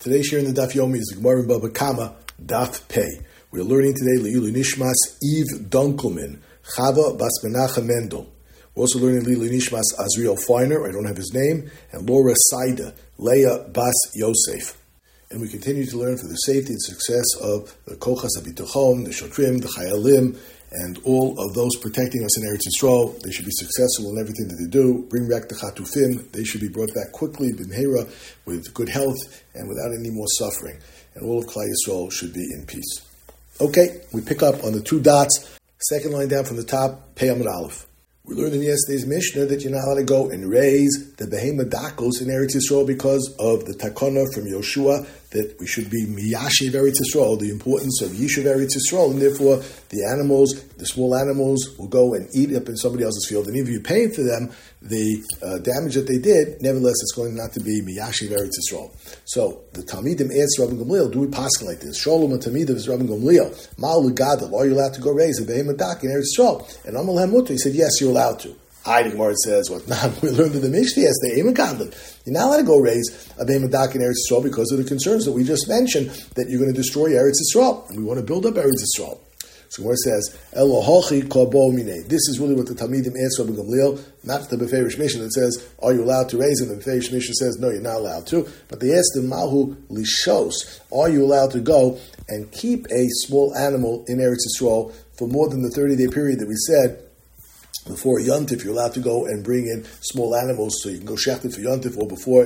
Today's share in the Daf Yomi is the Gemara in Baba Kama, Daf Pei. We're learning today Leilu Nishmas Eve Dunkelman, Chava Bas Menachem Mendel. We're also learning Leilu Nishmas Azriel Feiner, I don't have his name, and Laura Saida, Leah Bas Yosef. And we continue to learn for the safety and success of the Kochas HaBitochon, the Shotrim, the Chayalim, and all of those protecting us in Eretz Yisrael. They should be successful in everything that they do. Bring back the Chatufim. They should be brought back quickly, b'mheira, with good health and without any more suffering. And all of Klal Yisrael should be in peace. Okay, we pick up on the two dots. Second line down from the top, Pei Amud Aleph. We learned in yesterday's Mishnah that you're not allowed to go and raise the Behema Dakos in Eretz Yisrael because of the Takana from Yoshua that we should be Miyashiv Eretz Yisrael, the importance of Yishuv Eretz Yisrael, and therefore the animals, the small animals, will go and eat up in somebody else's field, and if you pay for them the damage that they did, nevertheless it's going not to be Miyashiv Eretz Yisrael. So the Talmidim asked Rabbi Gamliel, do we pass like this? Sholem and Talmidim is Rabbi Gamliel. Ma'al Gadol, are you allowed to go raise a Behema Dak in Eretz Yisrael? And Amal HaMutter, he said, yes, you're allowed to. The Gemara says, what? We learned in the Mishnah yesterday, you're not allowed to go raise a Behema Dak in Eretz Yisrael because of the concerns that we just mentioned, that you're going to destroy Eretz Yisrael, and we want to build up Eretz Yisrael. So Gemara says, Elohochi kabo mine. This is really what the Talmidim asked Rabbi Gamliel, not the Beferish Mishnah that says, are you allowed to raise him? The Beferish Mishnah says, no, you're not allowed to. But they asked him, Mahu lishos, are you allowed to go and keep a small animal in Eretz Yisrael for more than the 30-day period that we said? Before Yontif, you're allowed to go and bring in small animals, so you can go shechted for Yontif, or before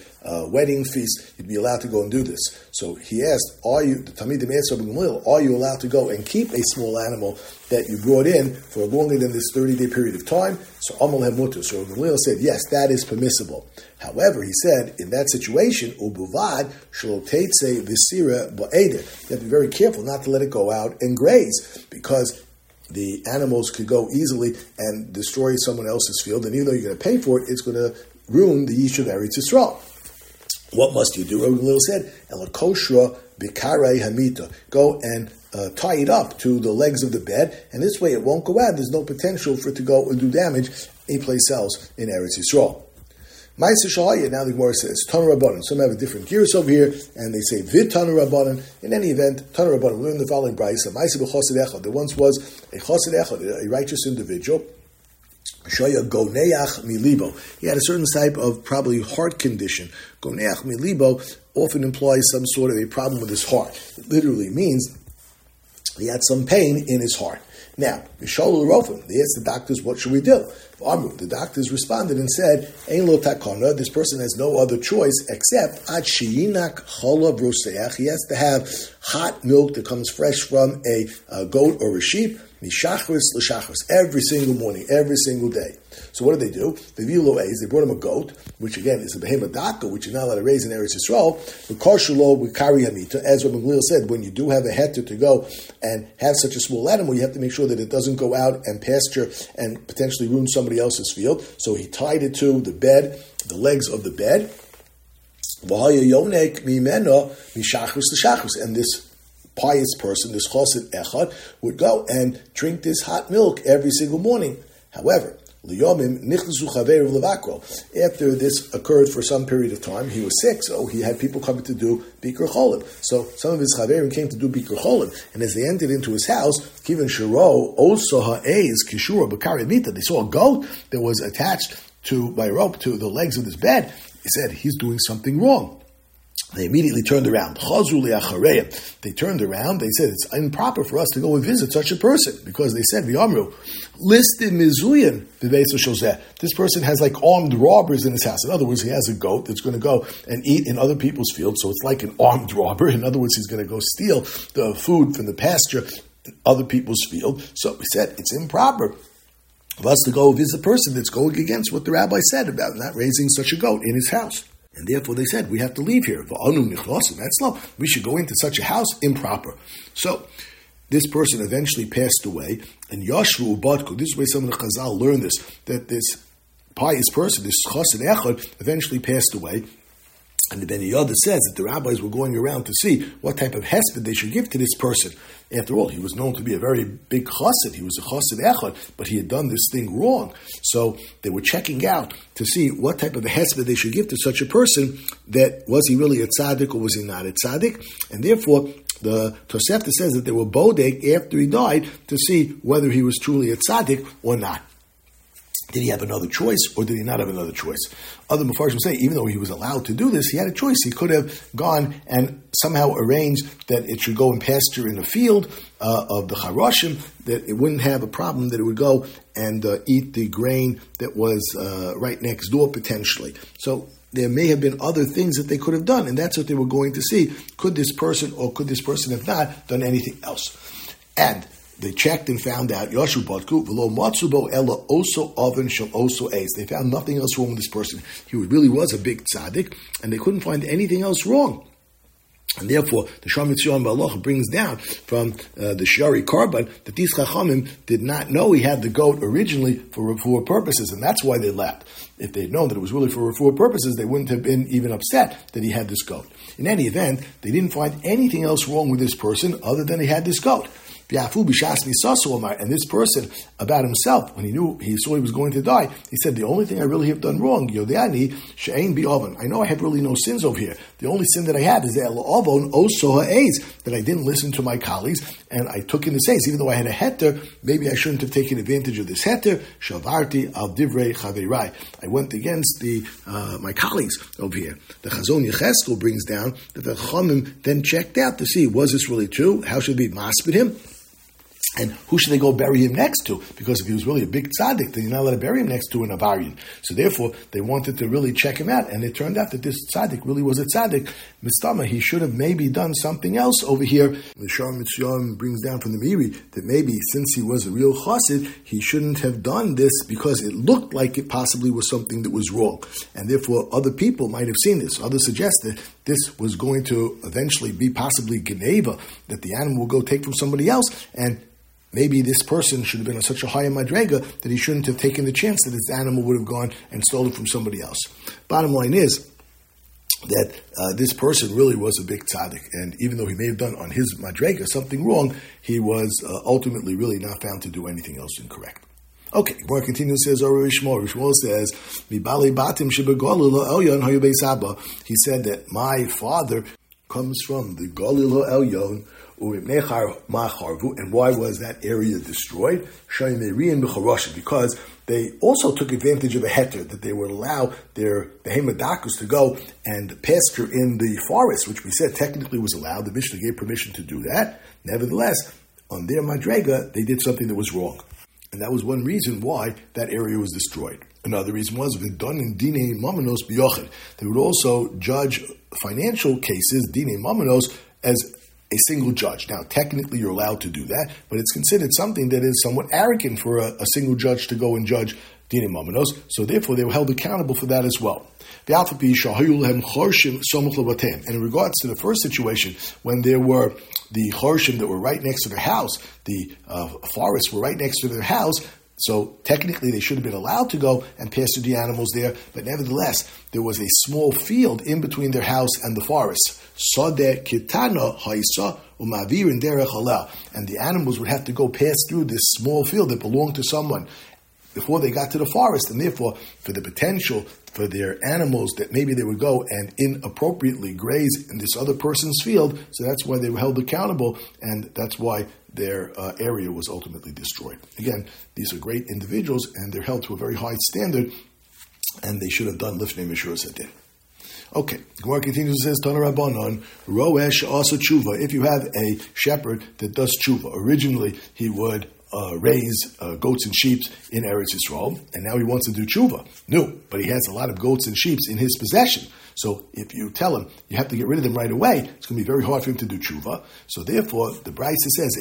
a wedding feast, you'd be allowed to go and do this. So he asked, the Talmidim asked Rabbi Gamliel, are you allowed to go and keep a small animal that you brought in for longer than this 30-day period of time? So Amal HaMutter. So Rabbi Gamliel said, yes, that is permissible. However, he said, in that situation, Ubuvad shelo teitze v'sira ba'eder. You have to be very careful not to let it go out and graze, because the animals could go easily and destroy someone else's field, and even though you're going to pay for it, it's going to ruin the Yishuv Eretz Yisrael. What must you do? Rabbi Gamliel said, Elakoshra bikarei hamita. Go and tie it up to the legs of the bed, and this way it won't go out. There's no potential for it to go and do damage anyplace else in Eretz Yisrael. Ma'aser Shahaya, now the Gemara says, Tanu Rabbanan. Some have a different gears over here, and they say, Vid Tanu Rabbanan. In any event, Tanu Rabbanan, we learn the following brayso. Ma'aser b'chosid echad. There once was a chosid echad, a righteous individual, Shaya Goneach Milibo. He had a certain type of probably heart condition. Goneach Milibo often implies some sort of a problem with his heart. It literally means he had some pain in his heart. Now, Mishol Rofim, they asked the doctors, what should we do? The doctors responded and said, Ein lo takana, this person has no other choice except ad sheyinak cholav roseach. He has to have hot milk that comes fresh from a goat or a sheep, mishachris l'shachris, every single morning, every single day. So what did they do? They brought him a goat, which again is a behema daka, which you're not allowed to raise in Eretz Yisrael. We carry hamita. As Rabbi Gamliel said, when you do have a heter to go and have such a small animal, you have to make sure that it doesn't go out and pasture and potentially ruin somebody else's field. So he tied it to the bed, the legs of the bed. And this pious person, this chosid echad, would go and drink this hot milk every single morning. However, after this occurred for some period of time, he was sick, so he had people coming to do Bikur Cholim. So some of his chaverim came to do Bikur Cholim, and as they entered into his house, Kivan Shiro also ha'ez kishura b'kari mita. They saw a goat that was attached by a rope to the legs of this bed. He said, he's doing something wrong. They immediately turned around. They turned around. They said, it's improper for us to go and visit such a person, because they said, V'yamru, listed mizuyan this person has like armed robbers in his house. In other words, he has a goat that's going to go and eat in other people's fields, so it's like an armed robber. In other words, he's going to go steal the food from the pasture in other people's field. So we said, it's improper for us to go visit a person that's going against what the rabbi said about not raising such a goat in his house. And therefore they said, we have to leave here. That's no. We should go into such a house, improper. So this person eventually passed away, and Yashru Ubadku, this is where some of the Chazal learned this, that this pious person, this Chosid Echad, eventually passed away. And the Ben Yehuda says that the rabbis were going around to see what type of hesped they should give to this person. After all, he was known to be a very big chassid. He was a chassid echad, but he had done this thing wrong. So they were checking out to see what type of a hesped they should give to such a person. That was he really a tzaddik or was he not a tzaddik? And therefore, the Tosefta says that they were bodek after he died to see whether he was truly a tzaddik or not. Did he have another choice, or did he not have another choice? Other Mefarshim say, even though he was allowed to do this, he had a choice. He could have gone and somehow arranged that it should go and pasture in the field of the Charoshim, that it wouldn't have a problem, that it would go and eat the grain that was right next door, potentially. So there may have been other things that they could have done, and that's what they were going to see. Could this person or could this person have not done anything else? And they checked and found out, Yoshu Badku, Velo Matsubo Ella Oso Oven Shel Oso Eis. They found nothing else wrong with this person. He really was a big tzaddik, and they couldn't find anything else wrong. And therefore, the Shalom Yitzion Ba'aloch brings down from the Shari Karban that these Chachamim did not know he had the goat originally for refuah purposes, and that's why they left. If they had known that it was really for refuah purposes, they wouldn't have been even upset that he had this goat. In any event, they didn't find anything else wrong with this person other than he had this goat. And this person, about himself, when he saw he was going to die, he said, the only thing I really have done wrong, Yodani, she'ein bi oven. I know I have really no sins over here. The only sin that I have is that I didn't listen to my colleagues, and I took in the says, even though I had a heter, maybe I shouldn't have taken advantage of this heter. Shavarti al divrei chavirai. I went against my colleagues over here. The Chazon Yecheskel brings down that the Chachamim then checked out to see, was this really true? How should we maspid him? And who should they go bury him next to? Because if he was really a big tzaddik, then you're not allowed to bury him next to an avarian. So therefore, they wanted to really check him out. And it turned out that this tzaddik really was a tzaddik. Mistama, he should have maybe done something else over here. The Shalom Yitzion brings down from the Meiri that maybe since he was a real chassid, he shouldn't have done this because it looked like it possibly was something that was wrong. And therefore, other people might have seen this. Others suggest that this was going to eventually be possibly Geneva, that the animal will go take from somebody else, and maybe this person should have been on such a high madrega that he shouldn't have taken the chance that this animal would have gone and stolen from somebody else. Bottom line is that this person really was a big tzaddik, and even though he may have done on his madrega something wrong, he was ultimately really not found to do anything else incorrect. Okay, Gemara continues, says, Rishmol says, he said that my father comes from the Galil Elyon, and why was that area destroyed? Because they also took advantage of a heter, that they would allow their behemadakus to go and pasture in the forest, which we said technically was allowed. The Mishnah gave permission to do that. Nevertheless, on their madrega, they did something that was wrong. And that was one reason why that area was destroyed. Another reason was v'don in dine mamanos biyochid. They would also judge financial cases, dine mamanos, as a single judge. Now, technically, you're allowed to do that, but it's considered something that is somewhat arrogant for a single judge to go and judge dine mamanos. So, therefore, they were held accountable for that as well. And in regards to the first situation, when there were the Chorshim that were right next to their house, the forests were right next to their house, so technically they should have been allowed to go and pasture the animals there, but nevertheless, there was a small field in between their house and the forest. Sodeh kitana haisa umavirin derech halal. And the animals would have to go pass through this small field that belonged to someone before they got to the forest, and therefore, for the potential for their animals that maybe they would go and inappropriately graze in this other person's field, so that's why they were held accountable, and that's why their area was ultimately destroyed. Again, these are great individuals, and they're held to a very high standard, and they should have done lifnei meshuras hadin. Okay, Gemara continues and says, Tana Rabbanon, Roesh also tshuva. If you have a shepherd that does tshuva, originally he would raise goats and sheep in Eretz Yisrael, and now he wants to do tshuva. No, but he has a lot of goats and sheep in his possession. So if you tell him you have to get rid of them right away, it's going to be very hard for him to do tshuva. So therefore, the Brisa says,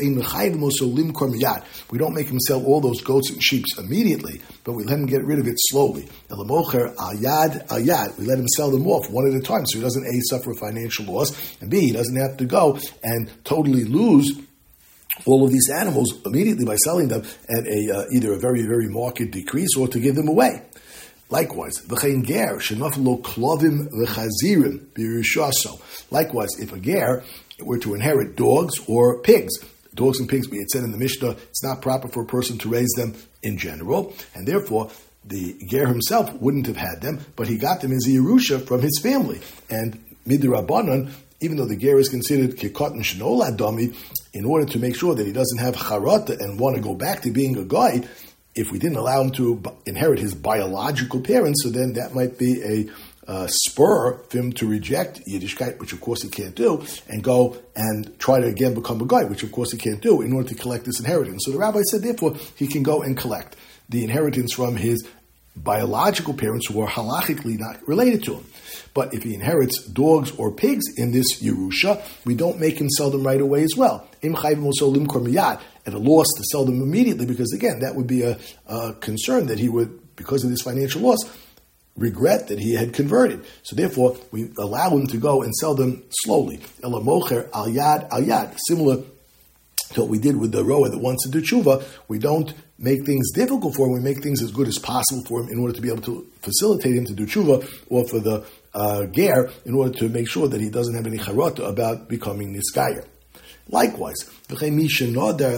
we don't make him sell all those goats and sheep immediately, but we let him get rid of it slowly. We let him sell them off one at a time, so he doesn't A, suffer financial loss, and B, he doesn't have to go and totally lose all of these animals immediately by selling them at either a very, very marked decrease or to give them away. Likewise, v'chein ger shenafel lo klovim v'chazirim b'yirushaso. Likewise, if a ger were to inherit dogs or pigs, dogs and pigs, we had said in the Mishnah, it's not proper for a person to raise them in general, and therefore the ger himself wouldn't have had them, but he got them as a Yerusha from his family. And midrabanan, even though the ger is considered kikot and shenol adami, in order to make sure that he doesn't have charata and want to go back to being a guy, if we didn't allow him to inherit his biological parents, so then that might be a spur for him to reject Yiddishkeit, which of course he can't do, and go and try to again become a guy, which of course he can't do, in order to collect this inheritance. So the rabbi said, therefore, he can go and collect the inheritance from his biological parents who are halachically not related to him. But if he inherits dogs or pigs in this Yerusha, we don't make him sell them right away as well. At a loss to sell them immediately, because again, that would be a concern that he would, because of this financial loss, regret that he had converted. So therefore, we allow him to go and sell them slowly. Ela mocher al yad, similar to what we did with the rower that wants to do tshuva. We don't make things difficult for him, we make things as good as possible for him in order to be able to facilitate him to do tshuva, or for the ger, in order to make sure that he doesn't have any charata about becoming niskayer. Likewise, likewise, if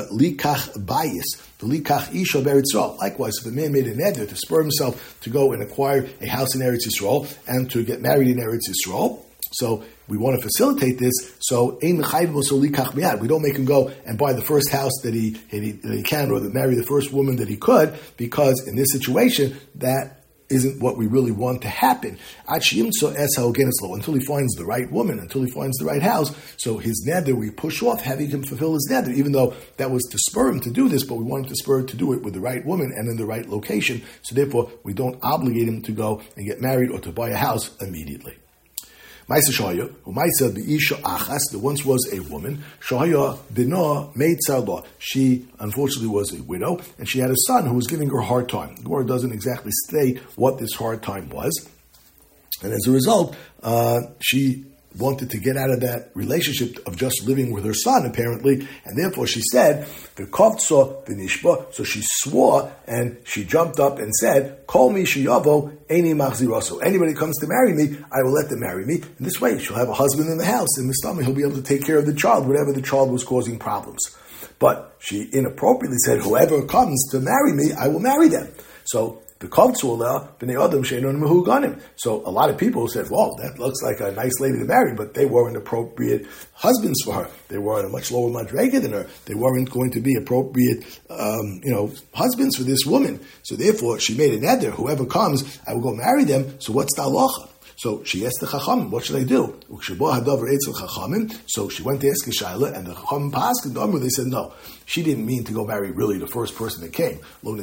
a man made a neder to spur himself to go and acquire a house in Eretz Yisrael and to get married in Eretz Yisrael, so we want to facilitate this. So we don't make him go and buy the first house that he can, or marry the first woman that he could, because in this situation that isn't what we really want to happen. Until he finds the right woman, until he finds the right house. So his neder, we push off having him fulfill his neder, even though that was to spur him to do this, but we wanted to spur him to do it with the right woman and in the right location. So therefore, we don't obligate him to go and get married or to buy a house immediately. Maisa Shaya, who Maisa B'isha Achas, there once was a woman, Shaya B'no made Tzarla. She, unfortunately, was a widow, and she had a son who was giving her a hard time. The Gemara doesn't exactly state what this hard time was. And as a result, she wanted to get out of that relationship of just living with her son, apparently, and therefore she said, V'kovtso v'nishba, so she swore, and she jumped up and said, Kol mi sheyavo eini machziraso. Anybody comes to marry me, I will let them marry me. In this way, she'll have a husband in the house, and Mistama, he'll be able to take care of the child, whatever the child was causing problems. But she inappropriately said, whoever comes to marry me, I will marry them. So so a lot of people said, well, that looks like a nice lady to marry, but they weren't appropriate husbands for her. They were on a much lower madrega than her. They weren't going to be appropriate, husbands for this woman. So therefore, she made a neder. Whoever comes, I will go marry them. So what's the halacha? So she asked the Chachamim, what should I do? So she went to ask Shaila, and the Chachamim passed, and they said no. She didn't mean to go marry really the first person that came.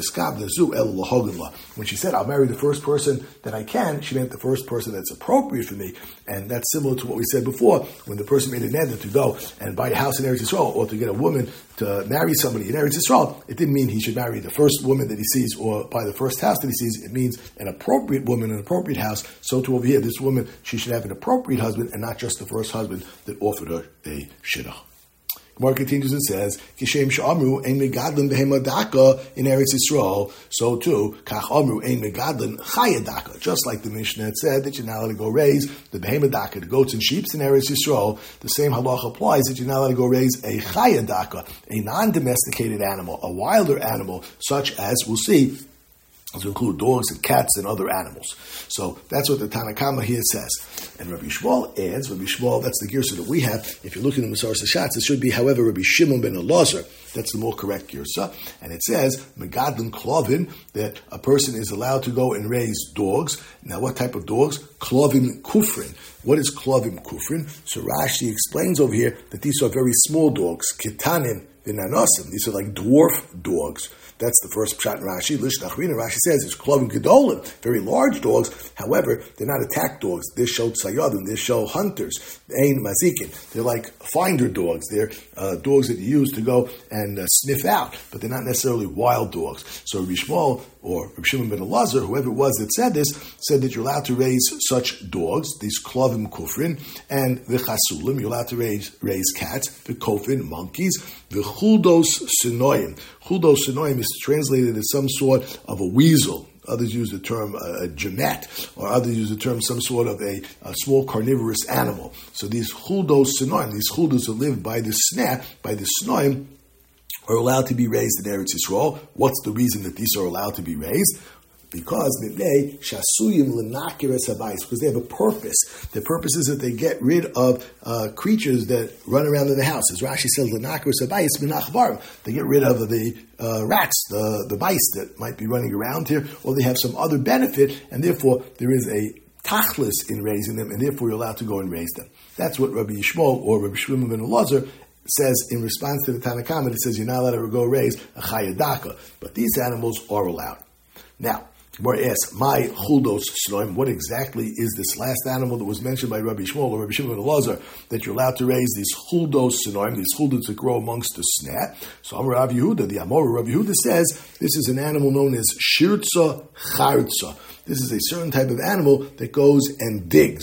When she said, I'll marry the first person that I can, she meant the first person that's appropriate for me. And that's similar to what we said before, when the person made a neder to go and buy a house in Eretz Yisrael, or to get a woman to marry somebody in Eretz Yisrael. It didn't mean he should marry the first woman that he sees or buy the first house that he sees. It means an appropriate woman, an appropriate house. So to over here, this woman, she should have an appropriate husband and not just the first husband that offered her a shidduch. Gemara continues and says, Kishem she'amru ein megadlin behema daka in Eretz Yisrael. So too, kach amru ein megadlin chaya daka. Just like the Mishnah had said that you're not allowed to go raise the behema daka, the goats and sheep in Eretz Yisrael, the same halacha applies that you're not allowed to go raise a chaya daka, a non-domesticated animal, a wilder animal, such as we'll see, to include dogs and cats and other animals. So that's what the Tanna Kama here says. And Rabbi Shmuel adds, Rabbi Shmuel, that's the girsa that we have. If you're looking at the Masaras Hashatz, it should be, however, Rabbi Shimon ben Elazar. That's the more correct girsa. And it says, Megadlin Klovin, that a person is allowed to go and raise dogs. Now, what type of dogs? Klovim Kufrin. What is Klovim Kufrin? So Rashi explains over here that these are very small dogs. Kitanim v'nanosim. These are like dwarf dogs. That's the first pshat in Rashi. Lishnachrina, Rashi says, it's klovim gedolim, very large dogs. However, they're not attack dogs. They're show tzayadim. They're show hunters. Ein mazikin. They're like finder dogs. They're dogs that you use to go and sniff out, but they're not necessarily wild dogs. So Rabbi Shmuel or Rabbi Shimon ben Elazar, whoever it was that said this, said that you're allowed to raise such dogs, these klovim kufrin, and the chasulim. You're allowed to raise cats, the kofin, monkeys, the chudos sinoim. Chudos sinoim is translated as some sort of a weasel, others use the term gemet, or others use the term some sort of a small carnivorous animal. So these chuldos senoim, these chuldos that live by the sneh, by the snoim, are allowed to be raised in Eretz Yisrael. What's the reason that these are allowed to be raised? Because they have a purpose. The purpose is that they get rid of creatures that run around in the house. As Rashi says, they get rid of the rats, the mice that might be running around here, or they have some other benefit, and therefore there is a tachlis in raising them, and therefore you're allowed to go and raise them. That's what Rabbi Yishmael or Rabbi Shimon ben Elazar says in response to the Tanna Kamma. It says you're not allowed to go raise a chayadaka, but these animals are allowed. Now, Gemara asks, "My chuldos snoim." What exactly is this last animal that was mentioned by Rabbi Shmuel or Rabbi Shimon ben Elazar that you're allowed to raise these chuldos snoim, these chuldos that grow amongst the sneh? So Amar Rav Yehuda, the Amor Rav Yehuda says this is an animal known as shirtza chartza. This is a certain type of animal that goes and digs.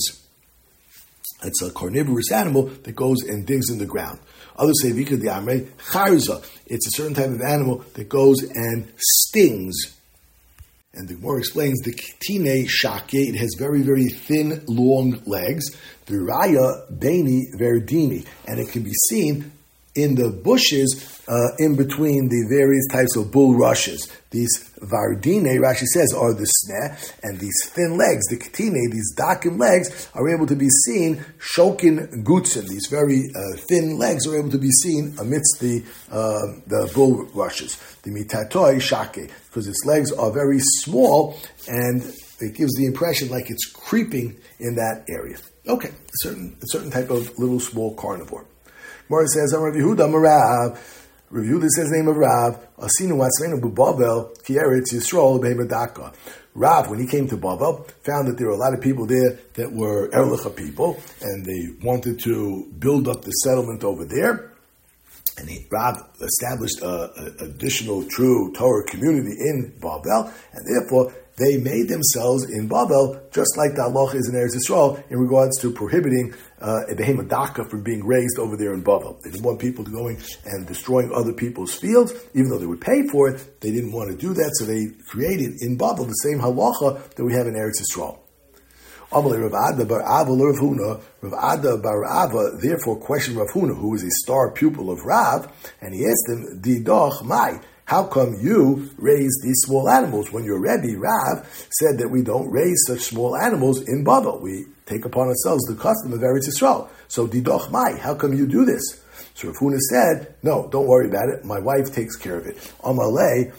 It's a carnivorous animal that goes and digs in the ground. Others say vika di amrei charza. It's a certain type of animal that goes and stings. And the Gemara explains the kitine shake. It has very, very thin, long legs. The raya beini verdini, and it can be seen in the bushes in between the various types of bulrushes. These vardine, Rashi says, are the sneh, and these thin legs, the ketine, these dakim legs, are able to be seen, shokin gutzen, these very thin legs are able to be seen amidst the bulrushes. The mitatoi shake, because its legs are very small, and it gives the impression like it's creeping in that area. Okay, a certain type of little small carnivore. Gemara says, Rav Yehuda Marav. Rav Yehuda says the name of Rav. Asinu Atzreinu B'Bavel Ki Eretz Yisrael Be'Madaka. Rav, when he came to Bavel, found that there were a lot of people there that were Erlicha people, and they wanted to build up the settlement over there. And Rav established an additional true Torah community in Bavel, and therefore they made themselves in Bavel just like the halacha is in Eretz Yisrael in regards to prohibiting a behemoth daka from being raised over there in Bavel. They didn't want people to going and destroying other people's fields, even though they would pay for it. They didn't want to do that, so they created in Bavel the same halacha that we have in Eretz Yisrael. Rav Ada bar Ava therefore questioned Rav Huna, who was a star pupil of Rav, and he asked him, Didoch mai, how come you raise these small animals when your Rebbe, Rav, said that we don't raise such small animals in Bavel? We take upon ourselves the custom of Eretz Yisrael. So, Didoch mai, how come you do this? So Rav Huna said, no, don't worry about it. My wife takes care of it. Amalei,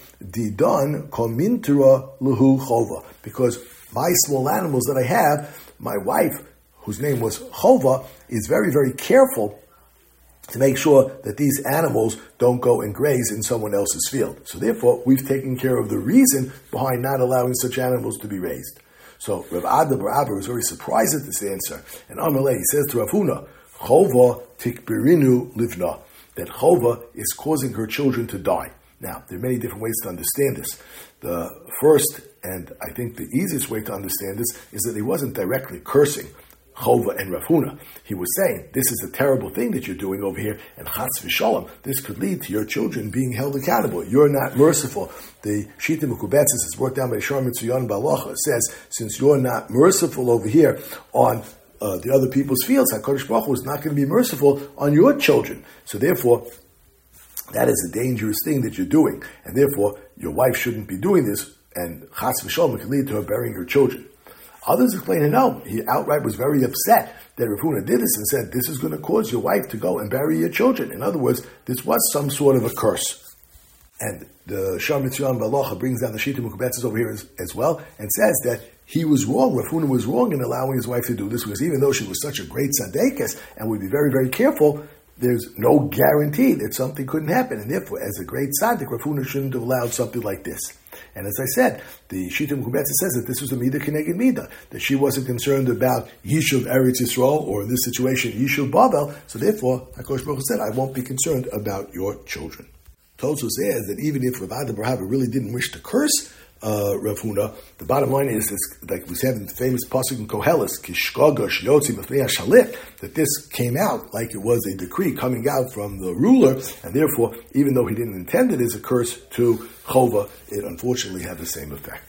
Didon komintura luhu chova. Because my small animals that I have, my wife, whose name was Chova, is very, very careful to make sure that these animals don't go and graze in someone else's field. So therefore, we've taken care of the reason behind not allowing such animals to be raised. So Rav Ada bar Ava was very surprised at this answer. And Amalei, he says to Rav Huna, Chova tikbirinu livna, that Chova is causing her children to die. Now, there are many different ways to understand this. The first, and I think the easiest way to understand this, is that he wasn't directly cursing Chova and Rav Huna. He was saying, this is a terrible thing that you're doing over here, and Chatz v'Shalom, this could lead to your children being held accountable. You're not merciful. The Shita Mekubetzes is brought down by Shor Mitzuyon Balacha. It says, since you're not merciful over here on the other people's fields, HaKadosh Baruch Hu is not going to be merciful on your children. So therefore, that is a dangerous thing that you're doing, and therefore your wife shouldn't be doing this, and Chatz v'Shalom can lead to her burying her children. Others explain, no, he outright was very upset that Rav Huna did this and said, this is going to cause your wife to go and bury your children. In other words, this was some sort of a curse. And the Shor Mitzuyon Balacha brings down the Shita Mekubetzes over here as well, and says that he was wrong, Rav Huna was wrong in allowing his wife to do this, because even though she was such a great tzaddikus and would be very, very careful, there's no guarantee that something couldn't happen. And therefore, as a great tzaddik, Rav Huna shouldn't have allowed something like this. And as I said, the Shita Mekubetzes says that this was a midah keneged midah, that she wasn't concerned about Yishuv Eretz Yisrael, or in this situation, Yishuv Bavel, so therefore, HaKadosh Baruch Hu said, I won't be concerned about your children. Tosfos says that even if Rav Ada bar Ava really didn't wish to curse Rav Huna, the bottom line is, like we said in the famous pasuk in Koheles, Kishkoga Shiyotzi Mefnei Shalit, that this came out like it was a decree coming out from the ruler, and therefore, even though he didn't intend it as a curse to Chova, it unfortunately had the same effect.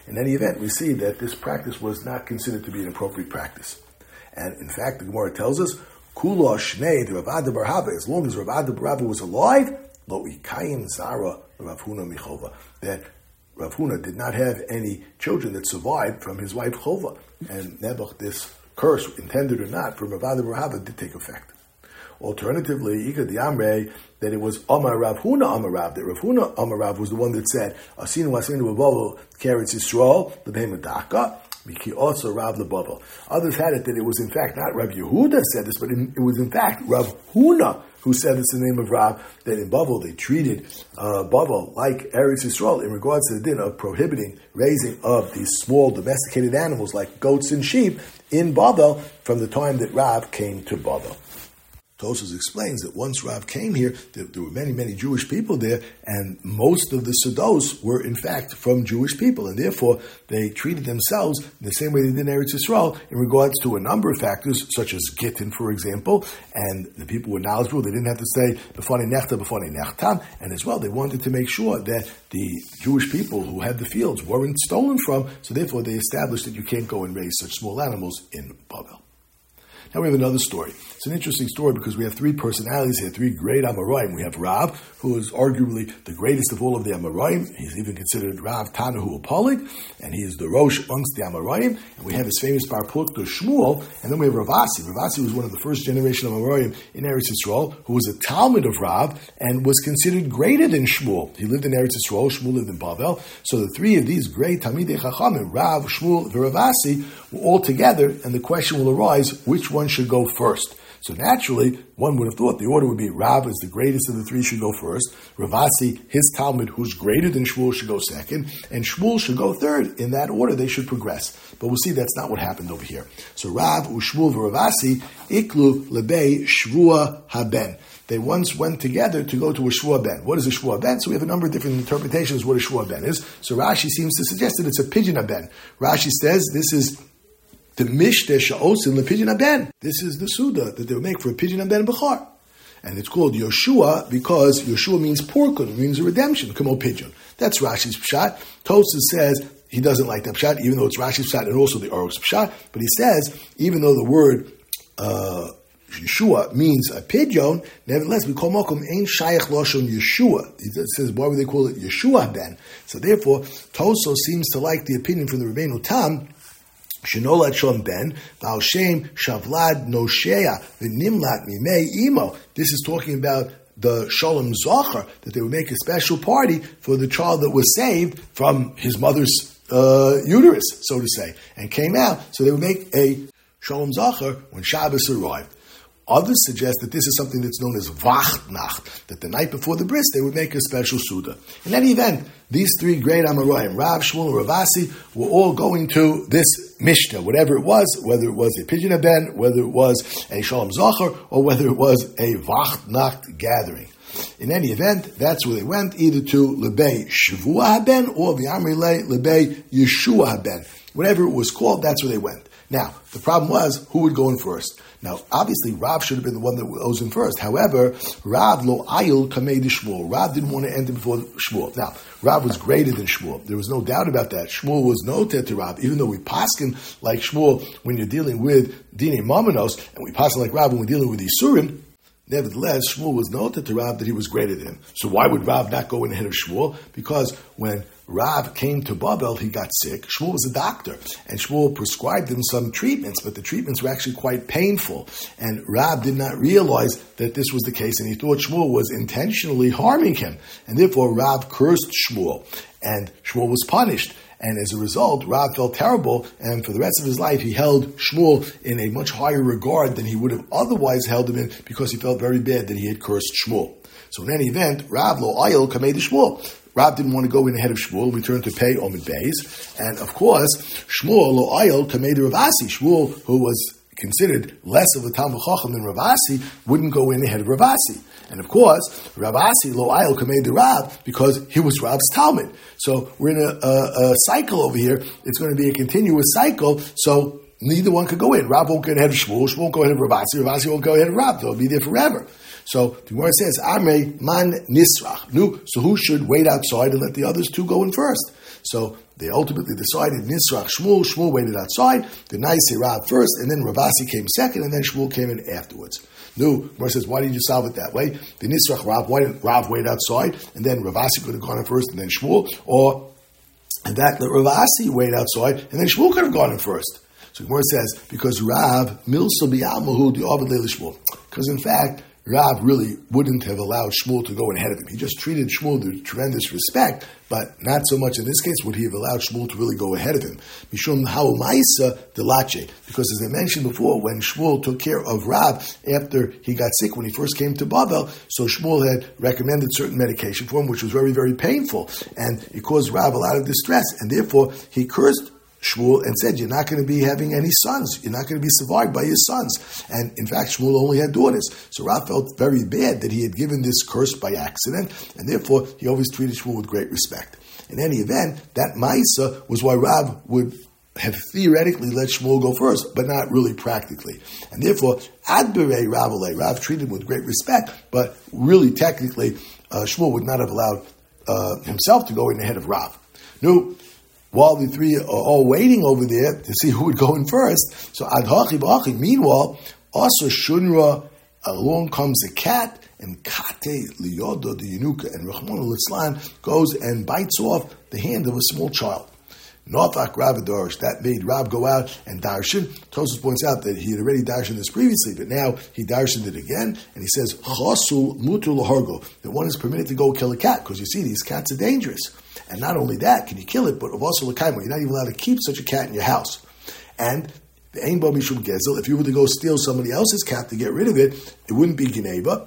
In any event, we see that this practice was not considered to be an appropriate practice. And in fact, the Gemara tells us, Kula Shnei the Rav Ada bar Hava, as long as Rav Ada bar Hava was alive, Lo Ikayim Zara Rav Huna Michova, that Rav Huna did not have any children that survived from his wife Chova. And Nebuch, this curse, intended or not, from Rav Ada bar Hava did take effect. Alternatively, Ika the Amrei, that it was Amar Rav Huna Amar Rav, that Rav Huna Amar Rav was the one that said, Asinu Asinu Bavol Keretz Yisrael, the Behemah Daka, Miki also Rav Lebavel. Others had it that it was in fact not Rav Yehuda said this, but it was in fact Rav Huna who said this in the name of Rav, that in Bavel they treated Bavel like Eretz Yisrael in regards to the din of prohibiting raising of these small domesticated animals like goats and sheep in Bavel from the time that Rav came to Bavel. Tosfos explains that once Rav came here, there were many, many Jewish people there, and most of the Sedos were in fact from Jewish people, and therefore they treated themselves in the same way they did in Eretz Yisrael in regards to a number of factors, such as Gittin, for example, and the people were knowledgeable. They didn't have to say B'fanei Nechta, B'fanei Nechtam, and as well they wanted to make sure that the Jewish people who had the fields weren't stolen from, so therefore they established that you can't go and raise such small animals in Bavel. Now we have another story. It's an interesting story because we have three personalities here, three great Amoraim. We have Rav, who is arguably the greatest of all of the Amoraim. He's even considered Rav Tanahu Apolig, and he is the Rosh amongst the Amoraim. And we have his famous Bar Plukta Shmuel, and then we have Ravasi. Ravasi was one of the first generation of Amoraim in Eretz Yisrael, who was a Talmud of Rav, and was considered greater than Shmuel. He lived in Eretz Yisrael, Shmuel lived in Bavel. So the three of these great Talmidei Chachamim, Rav, Shmuel, and Ravasi, were all together, and the question will arise, which one should go first? So naturally, one would have thought the order would be Rav is the greatest of the three should go first, Ravasi, his Talmud, who's greater than Shmuel, should go second, and Shmuel should go third. In that order, they should progress. But we'll see that's not what happened over here. So Rav, Ushmuel, Ravasi, Iklu, Lebei, Shvua, Haben. They once went together to go to a Shvua Ben. What is a Shvua Ben? So we have a number of different interpretations of what a Shvua Ben is. So Rashi seems to suggest that it's a pigeon Ben. Rashi says this is the Mishteh Sha'osin LePidyon Ben. This is the Suda that they would make for a Pidyon Ben Bechar. And it's called Yoshua because Yoshua means porkun, means a redemption, Kamo Pidyon. That's Rashi's Pshat. Tosfos says he doesn't like that Pshat, even though it's Rashi's Pshat and also the Orok's Pshat. But he says, even though the word Yeshua means a pidyon, nevertheless, we call Mokum Ein Shayach Loshon Yeshua. He says, why would they call it Yeshua Ben? So therefore, Tosfos seems to like the opinion from the Rebbeinu Tam, Shenolad Shon Ben, Val Shem Shavlad Noshea, V'nimlat Mimei Imo. This is talking about the Shalom Zocher, that they would make a special party for the child that was saved from his mother's uterus, so to say, and came out. So they would make a Shalom Zocher when Shabbos arrived. Others suggest that this is something that's known as Vachtnacht, that the night before the bris they would make a special Suda. In any event, these three great Amoraim, Rav, Shmuel, and Ravasi, were all going to this Mishnah, whatever it was, whether it was a Pidyon Ben, whether it was a Shalom Zocher, or whether it was a Vachtnacht gathering. In any event, that's where they went, either to Lebei Shavua Ben or V'Amri Lebei Yeshua Ben. Whatever it was called, that's where they went. Now, the problem was, who would go in first? Now, obviously, Rav should have been the one that was in first. However, Rav lo ayil kamei de Shmuel. Rav didn't want to enter before Shmuel. Now, Rav was greater than Shmuel. There was no doubt about that. Shmuel was noted to Rav, even though we paskin like Shmuel when you're dealing with Dinei Mamanos, and we paskin like Rav when we're dealing with Yisurim. Nevertheless, Shmuel was noted to Rav that he was greater than him. So why would Rav not go in ahead of Shmuel? Because when Rav came to Bavel, he got sick. Shmuel was a doctor, and Shmuel prescribed him some treatments, but the treatments were actually quite painful. And Rav did not realize that this was the case, and he thought Shmuel was intentionally harming him. And therefore, Rav cursed Shmuel, and Shmuel was punished. And as a result, Rav felt terrible, and for the rest of his life, he held Shmuel in a much higher regard than he would have otherwise held him in, because he felt very bad that he had cursed Shmuel. So in any event, Rav lo ayil kamei de Shmuel. Rav didn't want to go in ahead of Shmuel. We turned to pay Omid Beis. And of course, Shmuel lo ayil kamei de Ravasi. Shmuel, who was considered less of a Talmud Chacham than Ravasi, wouldn't go in ahead of Ravasi. And of course, Ravasi lo ayil kamei de Rav, because he was Rav's Talmud. So we're in a cycle over here. It's going to be a continuous cycle. So neither one could go in. Rav won't go ahead of Shmuel. Shmuel won't go ahead of Ravasi. Ravasi won't go ahead of Rav. They'll be there forever. So the Gemara says, Amrei man nisrach. No, so who should wait outside and let the others two go in first? So they ultimately decided Nisrach Shmuel. Shmuel waited outside. The Naisei Rav first, and then Ravasi came second, and then Shmuel came in afterwards. No, Gemara says, why did you solve it that way? The Nisrach Rav, why didn't Rav wait outside, and then Ravasi could have gone in first, and then Shmuel, or and that the Ravasi wait outside, and then Shmuel could have gone in first. So Gemara says, because Rav milsa b'yamahu di'avad leil Shmuel. Because in fact, Rav really wouldn't have allowed Shmuel to go ahead of him. He just treated Shmuel with tremendous respect, but not so much in this case would he have allowed Shmuel to really go ahead of him. Mishum ha'umaisa delache. Because as I mentioned before, when Shmuel took care of Rav after he got sick when he first came to Bavel, so Shmuel had recommended certain medication for him, which was very, very painful. And it caused Rav a lot of distress. And therefore, he cursed Shmuel and said, you're not going to be having any sons. You're not going to be survived by your sons. And in fact, Shmuel only had daughters. So Rav felt very bad that he had given this curse by accident, and therefore he always treated Shmuel with great respect. In any event, that Ma'isa was why Rav would have theoretically let Shmuel go first, but not really practically. And therefore, Adberei Rav treated him with great respect, but really technically, Shmuel would not have allowed himself to go in ahead of Rav. No. While the three are all waiting over there to see who would go in first, so ad hachi b'achi. Meanwhile, also shunra, along comes a cat, and kate liyoda the Yenuka, and Rachmana litzlan goes and bites off the hand of a small child. Nafak Rav Darsh, that made Rav go out and darshan. Tosfos points out that he had already darshaned this previously, but now he darshaned it again, and he says chasul mutu lahargo, that one is permitted to go kill a cat, because you see these cats are dangerous. And not only that, can you kill it, but also l'kaimo, you're not even allowed to keep such a cat in your house. And the ein bo mishum gezel, if you were to go steal somebody else's cat to get rid of it, it wouldn't be geneva,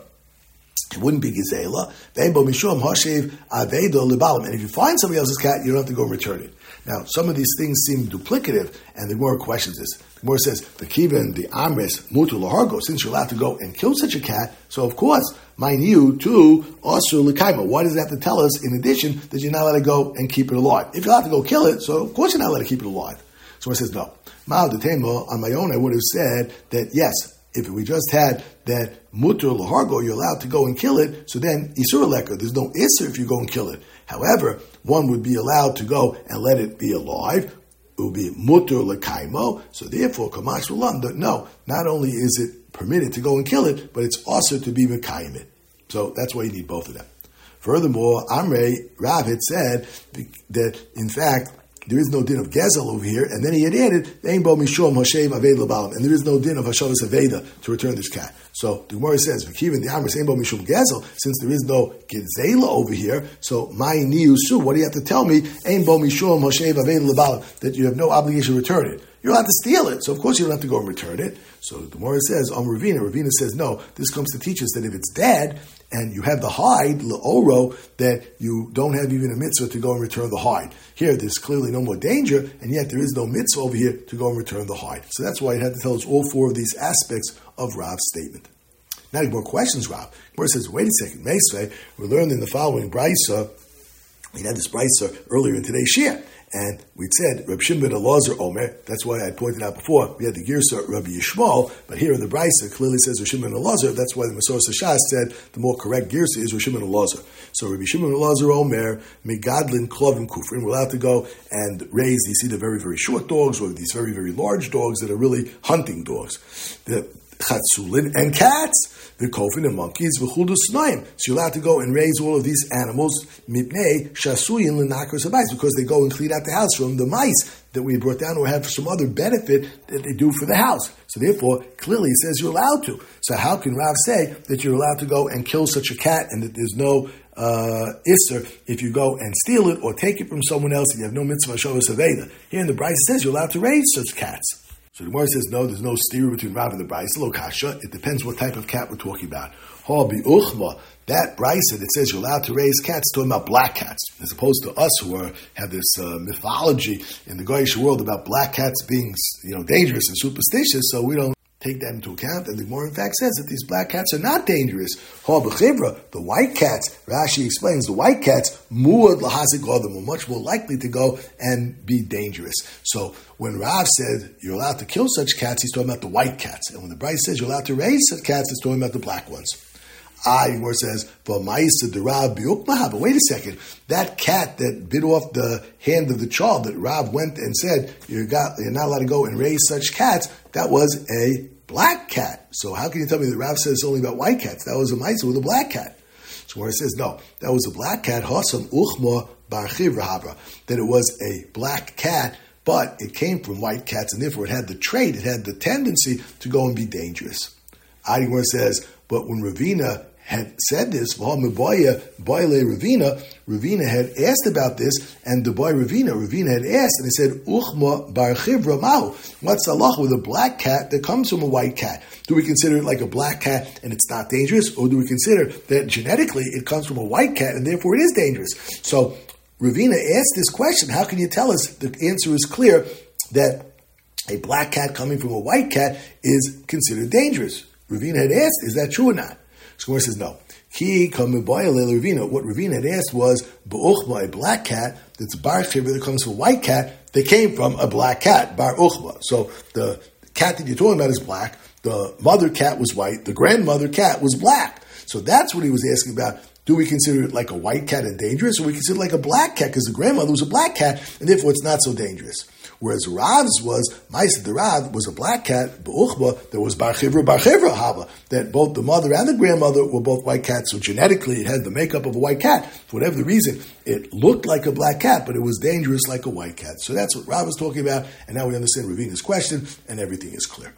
it wouldn't be gezela. The ein bo mishum hashev aveda lebalim. And if you find somebody else's cat, you don't have to go and return it. Now, some of these things seem duplicative, and the Gemara questions this. The Gemara says, the kivan, the amres, mutu lahargo, since you're allowed to go and kill such a cat, so of course, mind you, too, also l'kaima. Why does that have to tell us, in addition, that you're not allowed to go and keep it alive? If you're allowed to go kill it, so of course you're not allowed to keep it alive. So it says, no. Ma'al detema, on my own, I would have said that, yes, if we just had that mutur lahargo, you're allowed to go and kill it, so then isur leka, there's no isur if you go and kill it. However, one would be allowed to go and let it be alive. It would be mutur lekaimo. So therefore, kamash ulam, no, not only is it permitted to go and kill it, but it's also to be mekayim it. So that's why you need both of them. Furthermore, Amrei, Rav had said that, in fact, there is no din of gezel over here, and then he had added, Ein bo mishum hashev aved lebalim, and there is no din of hashavas aveda to return this cat. So the Gemara says, V'kivin the Amris Ein bo mishum gezel, since there is no gezela over here, so my niusu, what do you have to tell me? Ein bo mishum hashev aved lebalim, that you have no obligation to return it. You're allowed to steal it, so of course you don't have to go and return it. So the Gemara says, Ravina says, no, this comes to teach us that if it's dead, and you have the hide, le'oro, that you don't have even a mitzvah to go and return the hide. Here, there's clearly no more danger, and yet there is no mitzvah over here to go and return the hide. So that's why it had to tell us all four of these aspects of Rav's statement. Now, more questions, Rav. Gemara says, wait a second, Meisvei, we learned in the following brisa, we had this brisa earlier in today's shir, and we said, Reb Shimon ben Elazar Omer, that's why I pointed out before, we had the Girsa Rabbi Yishmael, but here in the Brisa clearly says Reb Shimon ben Elazar, that's why the Masorah Shas said the more correct Girsa is Reb Shimon ben Elazar. So Rabbi Shimon ben Elazar Omer, Megadlin Klovim Kufrin, we're allowed to go and raise these either very, very short dogs or these very, very large dogs that are really hunting dogs. The Chatzulin and cats. The kofin and monkeys, v'chudu snaim. So you're allowed to go and raise all of these animals, mipnei shasuyin l'nakros habayis, because they go and clean out the house from the mice that we brought down or have some other benefit that they do for the house. So therefore, clearly it says you're allowed to. So how can Rav say that you're allowed to go and kill such a cat and that there's no isser if you go and steal it or take it from someone else and you have no mitzvah shavas aveda? Here in the Brisa says you're allowed to raise such cats. So the Gemara says, no, there's no steer between Rav and the Brisa. Lo kasha. It depends what type of cat we're talking about. Ha bi'uchma. That Brisa that says you're allowed to raise cats, talking about black cats, as opposed to us who have this mythology in the Goyish world about black cats being, dangerous and superstitious. So we don't take that into account. And the Gemara in fact says that these black cats are not dangerous. Ha b'chivra. The white cats, Rashi explains, the white cats muad lahazik are much more likely to go and be dangerous. So when Rav said you're allowed to kill such cats, he's talking about the white cats. And when the Brisa says you're allowed to raise such cats, it's talking about the black ones. Where it says, but wait a second, that cat that bit off the hand of the child that Rav went and said, you're not allowed to go and raise such cats, that was a black cat. So how can you tell me that Rav says it's only about white cats? That was a Maisa with a black cat. So where it says, no, that was a black cat, Hasam Uchma Bar Chivra Habra, that it was a black cat, but it came from white cats, and therefore it had the trait, it had the tendency to go and be dangerous. Adi Gemara says, but when Ravina had said this, Ravina had asked about this, and the boy Ravina had asked, and he said, Uchma bar chivra mau. What's the halacha with a black cat that comes from a white cat? Do we consider it like a black cat and it's not dangerous, or do we consider that genetically it comes from a white cat and therefore it is dangerous? So Ravina asked this question, how can you tell us? The answer is clear that a black cat coming from a white cat is considered dangerous. Ravina had asked, is that true or not? So Gemara says no. What Ravina had asked was, B'uchma, a black cat, that's bar chivra, that comes from a white cat, that came from a black cat, bar uchma. So the cat that you're talking about is black, the mother cat was white, the grandmother cat was black. So that's what he was asking about. Do we consider it like a white cat and dangerous, or we consider it like a black cat because the grandmother was a black cat, and therefore it's not so dangerous? Whereas Rav's was, Maisa the Rav was a black cat, B'uchba, there was Bar Chivra Haba, that both the mother and the grandmother were both white cats, so genetically it had the makeup of a white cat. For whatever the reason, it looked like a black cat, but it was dangerous like a white cat. So that's what Rav was talking about, and now we understand Ravina's question, and everything is clear.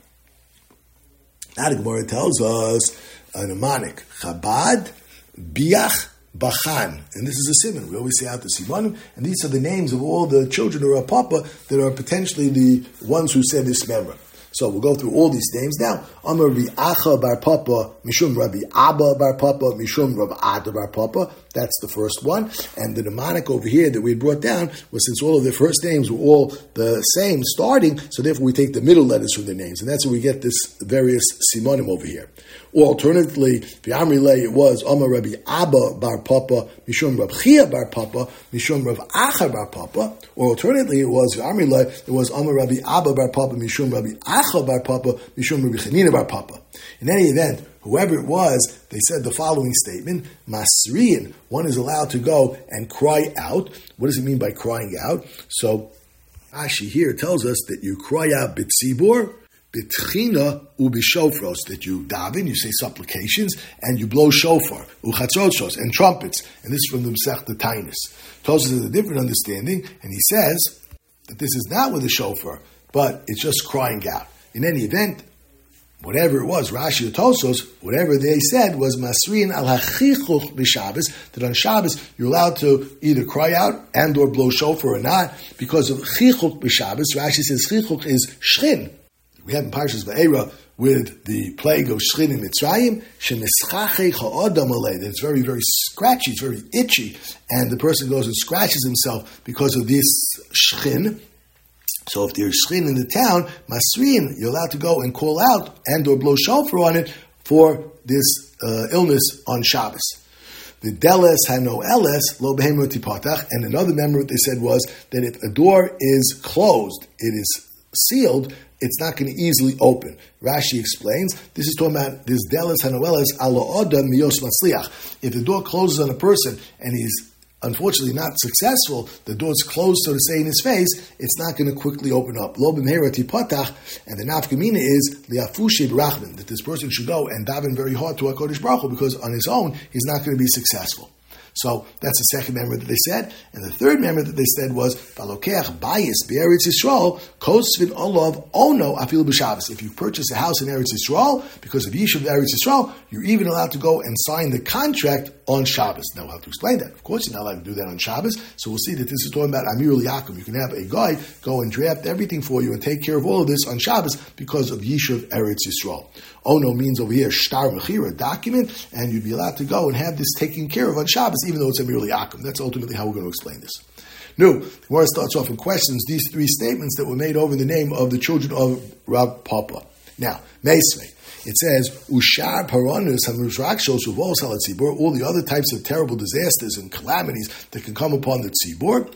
Now the Gemara tells us, a mnemonic, Chabad, Biach, Bachan, and this is a simon. We always say out the simanim, and these are the names of all the children of Rav Papa that are potentially the ones who said this memra. So we'll go through all these names now. Amar Rabbi Acha bar Papa, Mishum Rabbi Abba bar Papa, Mishum Rav Ada bar Papa. That's the first one. And the mnemonic over here that we brought down was, since all of their first names were all the same starting, so therefore we take the middle letters from their names. And that's where we get this various simanim over here. Or alternatively, V'amri it was Amar Rabbi Abba bar Papa, Mishum Rav Chia bar Papa, Mishum Rav Acha bar Papa. Or alternatively, it was V'amri it was Amar Rabbi Abba bar Papa, Mishum Rabbi Acha bar Papa, Mishum Rabbi Chanina bar Papa. In any event, whoever it was, they said the following statement, Masriin, one is allowed to go and cry out. What does it mean by crying out? So, Ashi here tells us that you cry out B'tzibur, B'tchina u'b'shofros, that you daven, you say supplications, and you blow shofar, u'chatzotros, and trumpets. And this is from the Masechta Tainus. Tells us a different understanding, and he says that this is not with a shofar, but it's just crying out. In any event, whatever it was, Rashi or Tosos, whatever they said was Masriin al hachichuch b'Shabbos, that on Shabbos you're allowed to either cry out and or blow shofar or not, because of chichuch b'Shabbos. Rashi says chichuch is shchin. We have in Parshas Va'era with the plague of shchin in Mitzrayim, shemischache ha'odam alei, that it's very, very scratchy, it's very itchy, and the person goes and scratches himself because of this shchin. So if there's shchin in the town, masrin, you're allowed to go and call out and or blow shofar on it for this illness on Shabbos. The deles hano eles lo behemot tipatach, and another member what they said was that if a door is closed, it is sealed, it's not going to easily open. Rashi explains, this is talking about this deles hano eles ala odam miyos matzliach. If the door closes on a person and he's unfortunately not successful, the door's closed, so to say, in his face, it's not going to quickly open up. Lo b'mehera tipatach, and the nafkamina is liafushi b'rachman, that this person should go and daven very hard to HaKadosh Baruch Hu, because on his own, he's not going to be successful. So that's the second member that they said. And the third member that they said was, Valokeach bayis b'Eretz Yisrael, kosvin olav ono afil b'Shabbos. If you purchase a house in Eretz Yisrael, because of Yishuv Eretz Yisrael, you're even allowed to go and sign the contract on Shabbos. Now we'll have to explain that. Of course, you're not allowed to do that on Shabbos. So we'll see that this is talking about Amir Yaakov. You can have a guy go and draft everything for you and take care of all of this on Shabbos because of Yishuv Eretz Yisrael. Ono means over here, shtar mechira, a document, and you'd be allowed to go and have this taken care of on Shabbos, even though it's a merely akum. That's ultimately how we're going to explain this. Now, the Gemara starts off and questions these three statements that were made over the name of the children of Rav Papa. Now, Meisvei, it says, Ushar paranus hamuzrakshos uvos al tzibur, all the other types of terrible disasters and calamities that can come upon the tzibur.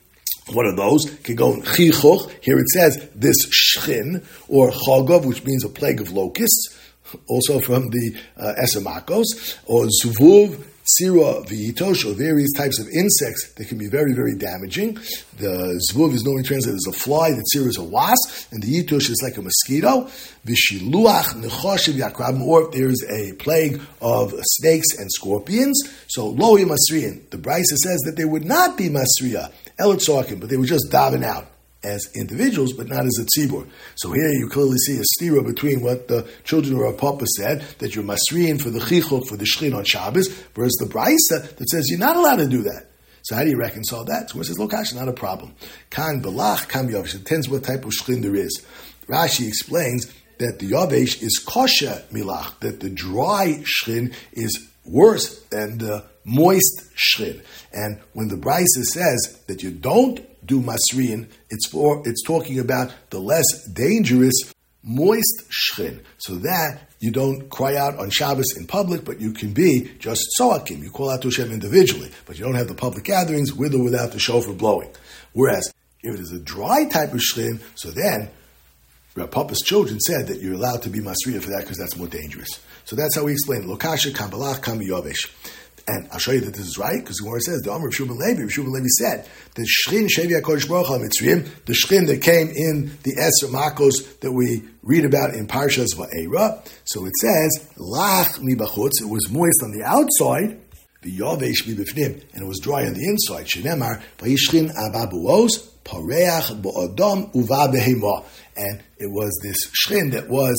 One of those can go in chichoch. Here it says this shchin, or chagav, which means a plague of locusts. also from the Esamakos, or Zuvuv, Tsira, V'yitosh, or various types of insects that can be very, very damaging. The Zvuv is normally translated as a fly, the Tsira is a wasp, and the Yitosh is like a mosquito. V'shiluach, Nechoshev, Yakrabim, or if there is a plague of snakes and scorpions. So, Lo Masriyan, the Brisa says that they would not be Masriya, Eletzokim, but they would just daven out as individuals, but not as a tzibur. So here you clearly see a stira between what the children of Rav Papa said, that you're masriyin for the chichuk, for the shchin on Shabbos, versus the Brisa that says you're not allowed to do that. So how do you reconcile that? So it says, Lokash, not a problem. Kan belach, kan yavesh. It depends what type of shchin there is. Rashi explains that the yavesh is kosher milach, that the dry shchin is worse than the moist shchin. And when the Brisa says that you don't do masriyin, it's talking about the less dangerous moist shchin, so that you don't cry out on Shabbos in public, but you can be just tzoakim. You call out to Hashem individually, but you don't have the public gatherings with or without the shofar blowing. Whereas if it is a dry type of shchin, so then Rav Papa's children said that you're allowed to be masriya for that because that's more dangerous. So that's how we explain Lokasha, Kambalach, Kam Yovesh. And I'll show you that this is right, because the Gemara says, the Amr of Shubin Levi said, the Shchin Shevi HaKodesh Baruch HaMitzrayim, the Shchin that came in the Eser Makos that we read about in Parshas Va'era. So it says, Lach Mibachutz, it was moist on the outside, V'yovesh Mibifnim, and it was dry on the inside. Shenemar, V'yishchin Ababuos, Pareach Bo'odom Uva Behema. And it was this Shchin that was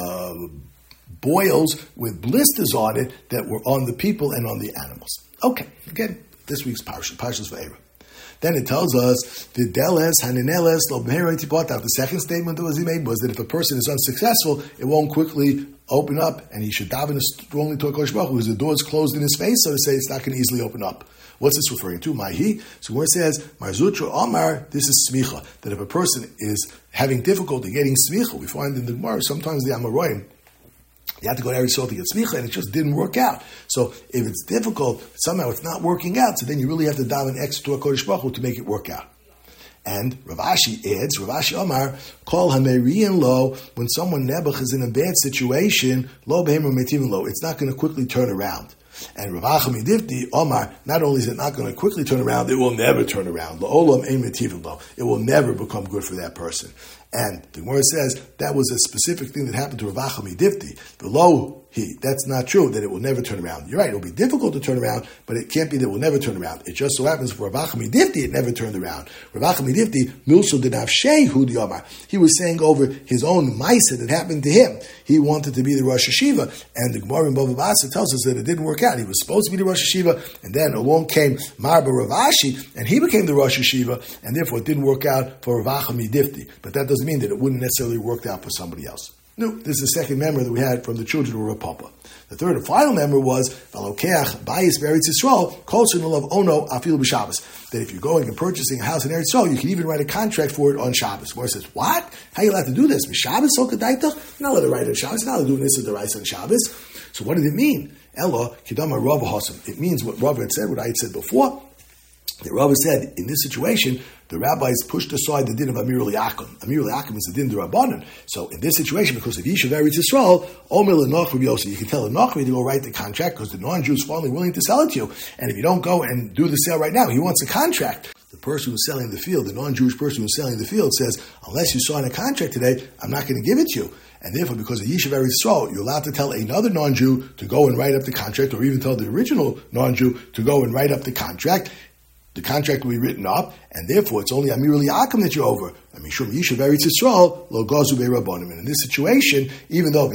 boils with blisters on it that were on the people and on the animals. Okay, again, this week's Parshas Va'era. Then it tells us, Videles, Hanineles, Lo B'herei Tipotav. The second statement that was made was that if a person is unsuccessful, it won't quickly open up, and he should daven strongly to HaKadosh Baruch Hu, because the door is closed in his face, so to say, it's not going to easily open up. What's this referring to? Mahi. So where it says, Marzutra Omar, this is smicha, that if a person is having difficulty getting smicha, we find in the Gemara, sometimes the Amoraim, you have to go to Eretz Yisrael to get smicha, and it just didn't work out. So if it's difficult, somehow it's not working out, so then you really have to daven extra to HaKadosh Baruch Hu to make it work out. And Rav Ashi adds, Rav Ashi Omar, Kol Hamerian Lo, when someone Nebuch is in a bad situation, Lo Behem Metivin Lo, it's not going to quickly turn around. And Rav Acham Midivdi Omar, not only is it not going to quickly turn around, it will never turn around. Lo Olam Ein Metivin Lo, it will never become good for that person. And the Gemara says that was a specific thing that happened to Rav Acham Midivdi. Below that's not true, that it will never turn around. You're right, it will be difficult to turn around, but it can't be that it will never turn around. It just so happens for Rav Acham Midivdi, it never turned around. Rav Acham Midivdi, Milso did have Shehu Yomar. He was saying over his own Maisa that happened to him. He wanted to be the Rosh Hashiva, and the Gemara in Bava Basra tells us that it didn't work out. He was supposed to be the Rosh Hashiva, and then along came Marba Rav Ashi, and he became the Rosh Hashiva, and therefore it didn't work out for Rav Acham Midivdi. But that doesn't mean that it wouldn't necessarily work out for somebody else. No, this is the second member that we had from the children of Rav Papa. The third and final member was Valokeach Bayis Beretz Yisrael Kolson Olav Ono Afilu B'Shabbos. That if you're going and purchasing a house in Eretz Yisrael, you can even write a contract for it on Shabbos. Where it says, what? How are you allowed to do this? B'Shabbos Okadaitach? You're not allowed to write on Shabbos. You're not allowed to do this at the rice on Shabbos. So what did it mean? Ella Kidama Rav Hasam. It means what Rav had said, what I had said before. The Rav said, in this situation, the rabbis pushed aside the din of Amir Liakim. Amir Liakim is the din d'Rabbanan. So in this situation, because of Yishuv Eretz Yisrael, Omer L'Nochri Yosi, you can tell the Nochri to go write the contract because the non-Jew is finally willing to sell it to you. And if you don't go and do the sale right now, he wants a contract. The person who's selling the field, the non-Jewish person who's selling the field says, unless you sign a contract today, I'm not going to give it to you. And therefore, because of Yishuv Eretz Yisrael, you're allowed to tell another non-Jew to go and write up the contract, or even tell the original non-Jew to go and write up the contract. The contract will be written up, and therefore it's only Amir Liakim that you're over. I mean, Shum Yishuv Eretz Yisrael lo gazu be'Rabbanim. And in this situation, even though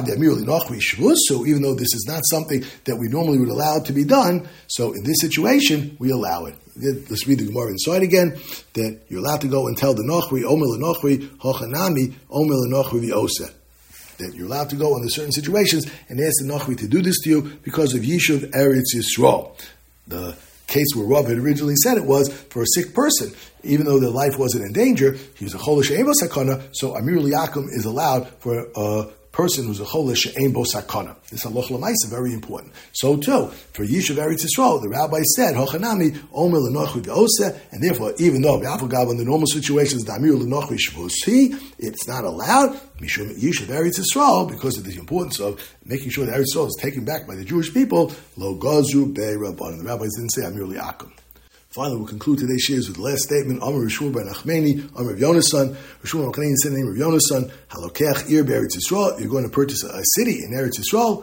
even though this is not something that we normally would allow to be done, so in this situation we allow it. Let's read the Gemara inside again. That you're allowed to go and tell the Nochri, Omer L'Nochri, Hochanami, Omer L'Nochri v'Oseh. That you're allowed to go under certain situations and ask the Nochri to do this to you because of Yishuv Eretz Yisrael. The case where Rav had originally said it was for a sick person. Even though their life wasn't in danger, he was a cholish sakana, so Amir Liakim is allowed for a person who's a cholah she'ein bo sakana. This halacha l'maisa very important. So too, for Yishuv Eretz Yisrael, the rabbi said, Hochanami, Omer l'nochri be'oseh, and therefore, even though, in the normal situations, Damir l'nochri shvusi, it's not allowed, Mishum Yishuv Eretz Yisrael, because of the importance of making sure that Eretz Yisrael is taken back by the Jewish people, Lo gazu be'rabban. The rabbis didn't say Amir li'akum. Finally, we'll conclude today's shiur with the last statement. Amar Rishur ben Nachmeni, Amar Yonasan. Rishur ben Nachmeni said the name of Yonasan, Halokeach ir be'Eretz Yisrael. You're going to purchase a city in Eretz Yisrael.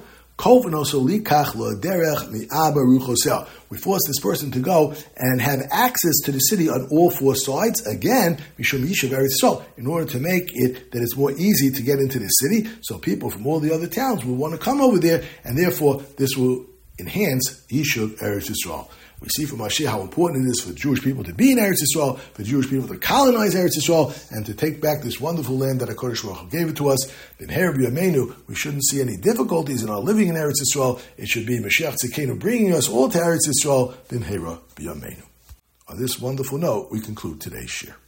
We force this person to go and have access to the city on all four sides, again, in order to make it that it's more easy to get into the city, so people from all the other towns will want to come over there, and therefore this will enhance Yishuv Eretz Yisrael. We see from Mashiach how important it is for Jewish people to be in Eretz Yisrael, for Jewish people to colonize Eretz Yisrael, and to take back this wonderful land that HaKadosh Baruch Hu gave it to us. B'mheira b'yameinu, we shouldn't see any difficulties in our living in Eretz Yisrael. It should be Mashiach Tzidkeinu bringing us all to Eretz Yisrael. B'mheira b'yameinu. On this wonderful note, we conclude today's shiur.